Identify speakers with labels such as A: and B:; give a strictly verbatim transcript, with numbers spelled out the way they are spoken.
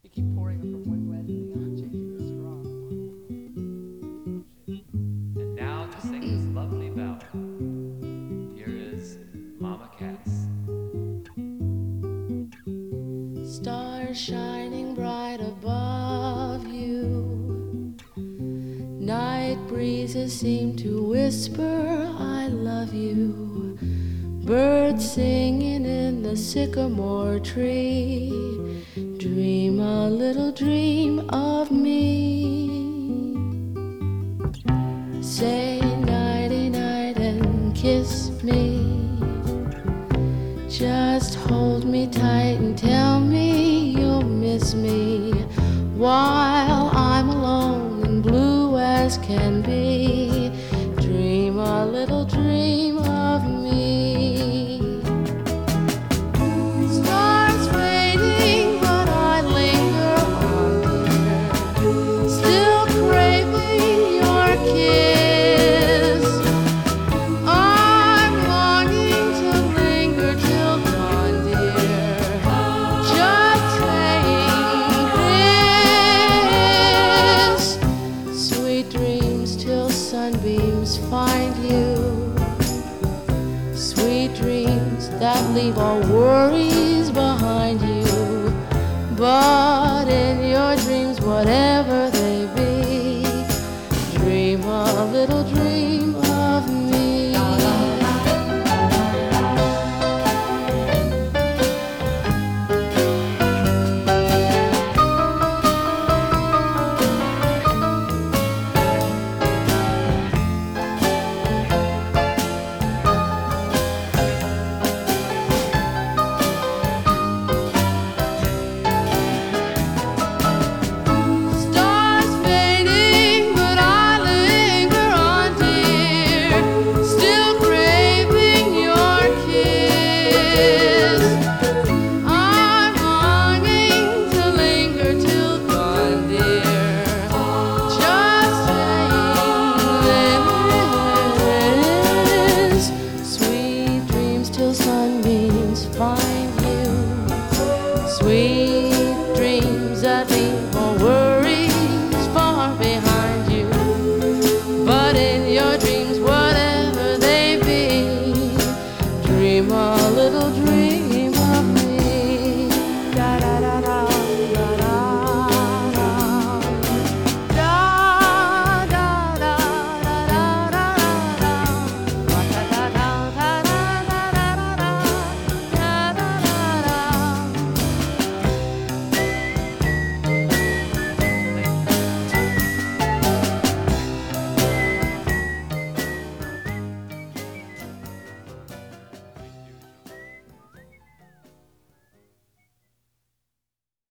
A: keep pouring it from one glass to the other, changing the straw.
B: And now to sing this lovely ballad, here is Mama Cass.
C: Stars shining bright above you, night breezes seem to whisper I love you, birds singing in the sycamore tree, dream a little dream of me. Say nighty-night and kiss me, just hold me tight and tell me you'll miss me while I'm alone and blue as can be. Dream a little dream of me. Stars fading, but I linger on, dear, still craving your kiss. I'm longing to linger till dawn, dear, just saying this. Sweet dreams till sunbeams find you, sweet dreams that leave all worries behind you. But in your dreams, whatever